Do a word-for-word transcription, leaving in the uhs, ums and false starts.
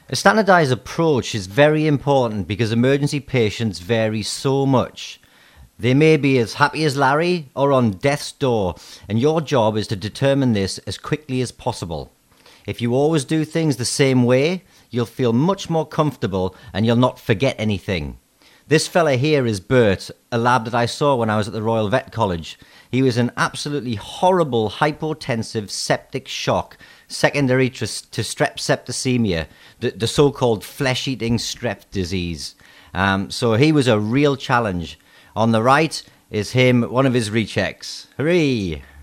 A standardized approach is very important because emergency patients vary so much. They may be as happy as Larry or on death's door, and your job is to determine this as quickly as possible. If you always do things the same way, you'll feel much more comfortable and you'll not forget anything. This fella here is Bert, a lab that I saw when I was at the Royal Vet College. He was in absolutely horrible hypotensive septic shock, secondary to, to strep septicemia, the, the so-called flesh-eating strep disease. Um, so he was a real challenge. On the right is him, one of his rechecks. Hooray!